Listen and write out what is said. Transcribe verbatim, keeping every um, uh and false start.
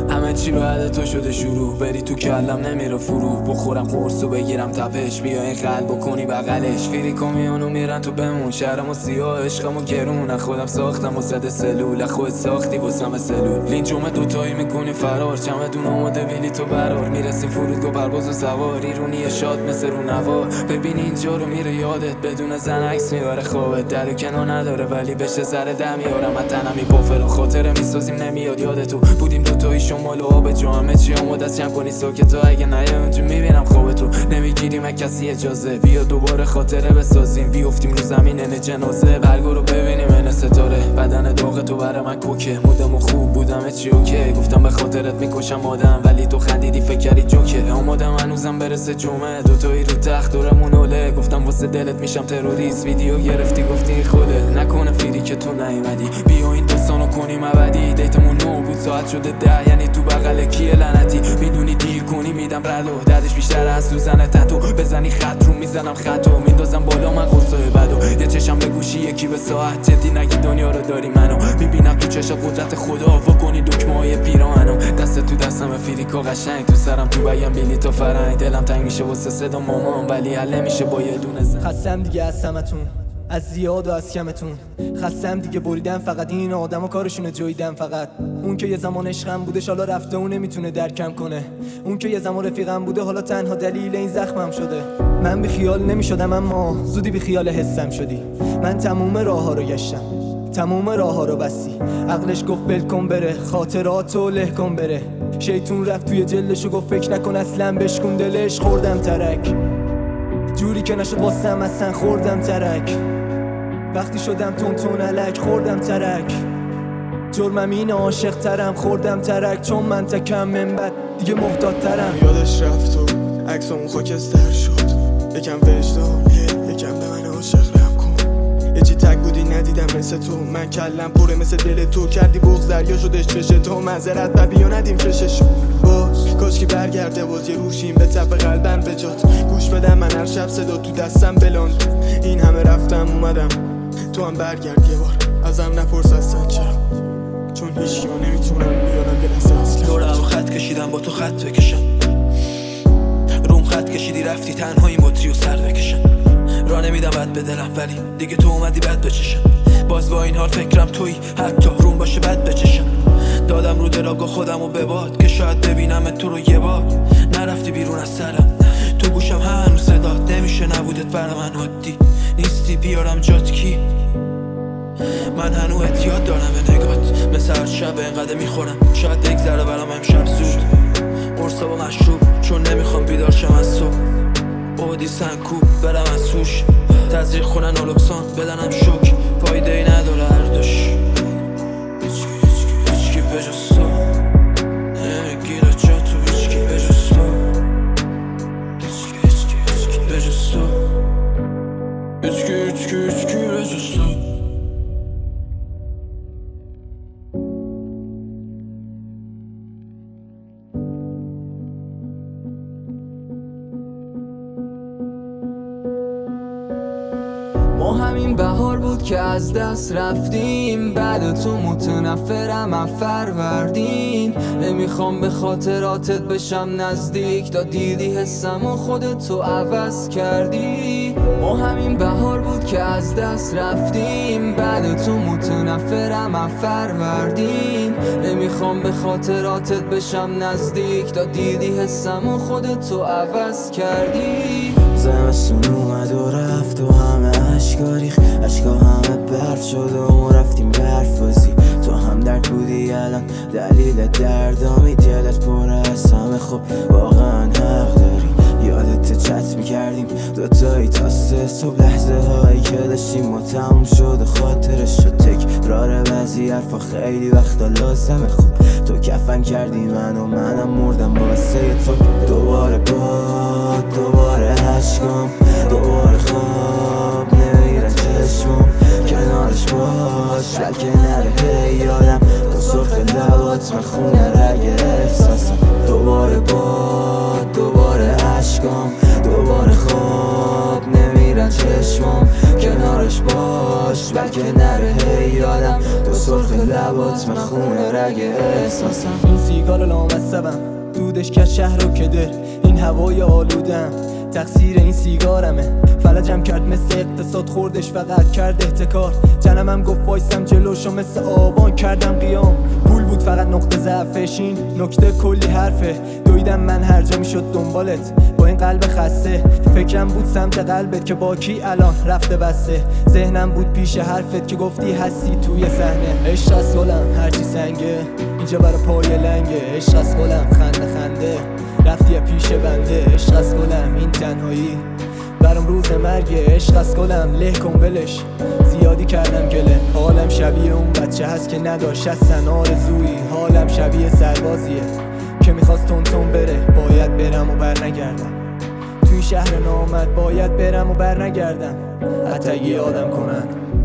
همه چی بعد تو شده شروع، بری تو کلم نمیره فرو، بخورم قرص و بگیرم تپش، بیا این قلب بکنی بغلش، فیری کامیونو میرن تو بمون، شهرمو سیاه عشقمو گرون، خودم ساختم و زده سلول، خود ساختی واسم سلول، لینجومه دوتایی میکنی فرار، چمدون آماده بیلی تو برار، میرسیم فرودگاه پرواز و سوار، ایرونی شاد مثل رو نوا، ببین اینجا رو میره یادت، بدون زن عکس میبره خوابت، در و کنار نداره ولی بشه سر دم میارم، تنمی بافر و خاطره میسازیم نمیاد یاد تو بودیم دوتایی شمال و آب جو، همه چی آماده از جمع کنی ساکت تو، اگه نه اونجا میبینم خواب تو، نمیگیریم کسی اجازه، بیا دوباره خاطره بسازیم، بیافتیم رو زمین نه جنازه، برگو رو ببینیم این ستاره، بدن داغ تو برای من کوکه، مودم و خوب بودم چی اوکی، گفتم به خاطرت میکشم آدم، ولی تو خندیدی فکر کردی جوکه، آمادم هنوزم برسه جمعه، دوتایی رو تخت دورمون اوله، گفتم واسه دلت میشم تروریست، ویدیو گرفتی گفتی خوده، نکنه فیری که تو نیومدی، بیا این داستانو کنیم ابدی، دیتمون نو بود ساعت شده ده، یعنی تو بغل کیه لعنتی، میدونی دیر کنی میدم ردو، دردش بیشتر از سوزن تتو، بزنی خط رو میزنم خطو، میندازم بالا من قصه بدو، یه چشم به گوشی یکی به ساعت، جدی نگی دنیا رو داری منو، میبینم تو چشم قدرت خدا، واکنی دکمه های پیراهنو، دست تو دستم فیریکا قشنگ، تو سرم تو بگم بیلی تو فرنگ، دلم تنگ میشه واسه صدا مامان، ولی حل نمیشه با یه دونه زن. خستم دیگه از همتون، از زیاد و از کمتون، خستم دیگه بریدم فقط این آدم و کارشونه جویدم، فقط اون که یه زمان عشقم بوده حالا رفته و نمیتونه درکم کنه، اون که یه زمان رفیقم بوده حالا تنها دلیل این زخمم شده، من بی خیال نمیشدم اما زودی بی خیال حسم شدی، من تموم راه ها رو گشتم، تموم راه ها رو بستی، عقلش گفت ول کن بره، خاطراتو له کن بره، شیطون رفت توی جلدش و گفت فکر نکن اصلا بشکن دلش، خوردم ترک جوری که نشد واسم اصلا، خوردم ترک وقتی شدم تون تون علک، خوردم ترک جرمم این عاشق ترم، خوردم ترک چون من تکم من بد دیگه محتاط ترم، یادش رفت و عکس اون خاکستر شد، یکم وجدان یکم به من عاشق رم کن، یه چی تک بودی ندیدم مثل تو، من کلم پره مثل دل تو، کردی بغض دریا شدش چش تو، معذرت بر بیا ندیم چششو باز، کاش که برگرده باز یه روشیم به تپ قلبم بجات، گوش بدم من هر شب صدا تو دستم بلاند، این همه رفتم اومدم تو هم برگرد یه بار، ازم نپرس اصلا چرا، چون هیچ ها نمیتونم بیارم دل احساس کرد، دورم خط کشیدم با تو خط بکشم، روم خط کشیدی رفتی تنها این بطری و سر بکشم، راه نمیدم بد به دلم ولی دیگه تو اومدی بد بچشم، باز با این حال فکرم توی حتی روم باشه بد بچشم، دادم رو دراگا خودم و بباد که شاید ببینم تو رو یه بار، نرفتی بیرون از سرم، تو گوشم هنوز صدات نمیشه نبودت برا من عادی، نیستی بیارم جات کی، من هنو اعتیاد دارم به نگات، مثل هر شب اینقدر میخورم، شاید بگذره برام امشب زود، قرصا با مشروب چون نمیخوام بیدار شم از صبح، اودی سنکوب برم از توش، تزریق خونن اولوکسان بدنم شوک، فایده ای نداره هر دوش، هیچکی بجز تو نمیگیره جا تو، هیچکی بجز تو، هیچکی بجز تو، هیچکی هیچکی هیچکی بجز تو. ما همین بهار بود که از دست رفتیم، بعد تو متنفرم از فروردین، نمیخوام به خاطراتت بشم نزدیک، تا دیدی حسم و خودتو عوض کردی، ما همین بهار بود که از دست رفتیم، بعد تو متنفرم از فروردین، نمیخوام به خاطراتت بشم نزدیک، تا دیدی حسم و خودتو عوض کردی، زمستون اومد و رفت و همه عشقا ریخ، عشقا همه برف شد و ما رفتیم برف بازی، تو هم درد بودی الان دلیل دردامی، دلت پره از همه، خب واقعا حق داری، یادت چت میکردیم دوتایی تا سه صبح، لحظه هایی که داشتیم ما تموم شد و خاطرش شد تکرار بعضی حرفا، خیلی وقتا لازمه، خب تو کفن کردی من و منم مردم واسه تو، دوباره باد دوباره عشقام، دوباره خواب نمیرن چشمم، کنارش باش بلکه نره هی یادم، تو سرخ لبات من خونه رگ احساسم، دوباره باد دوباره عشقام، دوباره خواب نمیرن چشمم، کنارش باش بلکه نره هی یادم، تو سرخ لبات لبات من خونه رگ احساسم. این سیگار لامصبم دودش که شهر رو کده، این هوای آلودم تقصیر این سیگارمه. فلجم کرد مثل اقتصاد خوردش فقط کرد احتکار. جنمم گفت وایسم جلوشو مثل آبان کردم قیام. پول بود فقط نقطه ضعفش، این نکته کلی حرفه. دویدم من هر جا میشد دنبالت با این قلب خسته. فکرم بود سمت قلبت که با کی الان رفته بسته. ذهنم بود پیش حرفت که گفتی هستی توی صحنه. عشق از گلم هرچی سنگه اینجا برا پای لنگه. عشق از گلم خنده خنده رفتی پیش بنده. عشق از گلم این تنهایی برام روز مرگه. عشق از گلم له کن ولش زیادی کردم گله. حالم شبیه اون بچه هست که نداشت هستن آرزویی. حالم شبیه سربازیه که میخواست تون تون بره. باید برم و بر نگردم توی شهر نامد. باید برم و بر نگردم حتی یادم کنن.